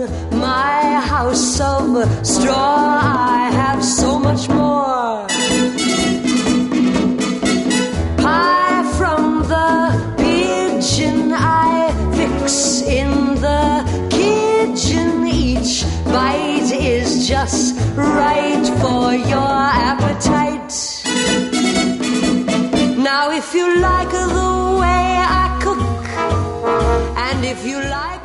my house of straw, I have so much more. Pie from the pigeon I fix in the kitchen. Each bite is just right for your appetite. Now if you like the way I cook, and if you like